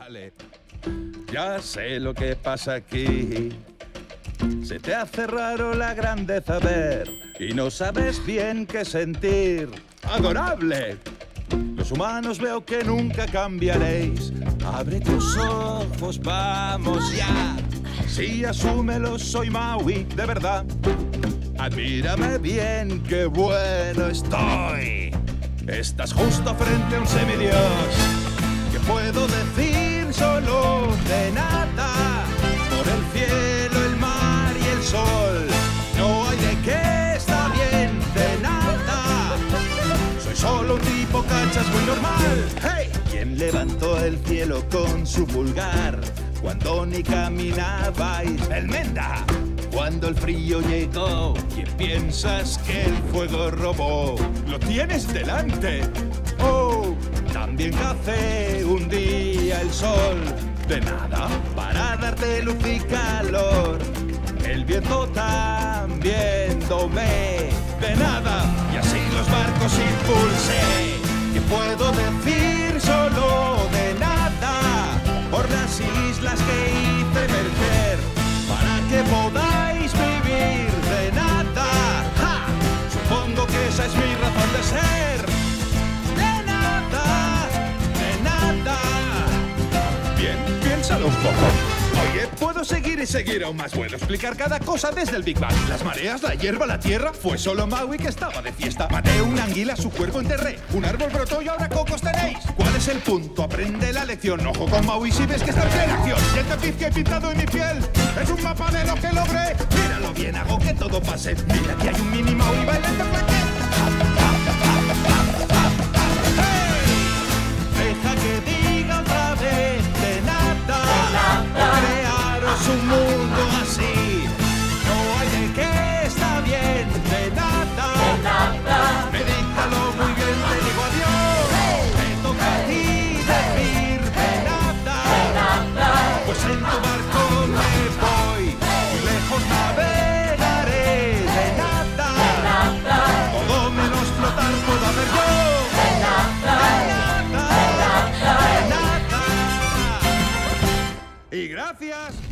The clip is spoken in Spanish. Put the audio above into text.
Vale. Ya sé lo que pasa aquí. Se te hace raro la grandeza ver y no sabes bien qué sentir. ¡Adorable! Los humanos veo que nunca cambiaréis. Abre tus ojos, vamos ya. Sí, asúmelo, soy Maui, de verdad. Admírame bien, qué bueno estoy. Estás justo frente a un semidios. ¿Qué puedo decir? Solo de nada. Por el cielo, el mar y el sol. No hay de qué, está bien, de nada. Soy solo un tipo cachas muy normal. ¡Hey! ¿Quién levantó el cielo con su pulgar? Cuando ni caminabais, el Menda. Cuando el frío llegó, ¿quién piensas que el fuego robó? ¡Lo tienes delante! ¡Oh! También hace un día el sol. De nada, para darte luz y calor. El viento también domé. De nada, y así los barcos impulsé. ¿Qué puedo decir? Solo de nada. Por las islas que hice emerger. Para que podáis vivir de nada. ¡Ja! Supongo que esa es mi razón de ser. De nada, de nada. Bien, piénsalo un poco. Oye, puedo seguir y seguir aún más. Puedo explicar cada cosa desde el Big Bang. Las mareas, la hierba, la tierra. Fue solo Maui que estaba de fiesta. Maté una anguila, su cuerpo enterré. Un árbol brotó y ahora cocos tenéis. ¿Cuál es el punto? Aprende la lección. Ojo con Maui si ves que está en plena acción. Y el tapiz que he pintado en mi piel es un mapa de lo que logré. Míralo bien, hago que todo pase. Mira que hay un mini Maui bailando flaque. Deja que diga otra vez de nada. Crearos un mundo así. No hay de qué, está bien, de nada. Medítalo muy bien, te digo adiós. Me toca a ti decir de nada. Pues en tu barco me voy. Muy lejos navegaré de nada. Todo menos flotar puedo hacer yo. Y gracias.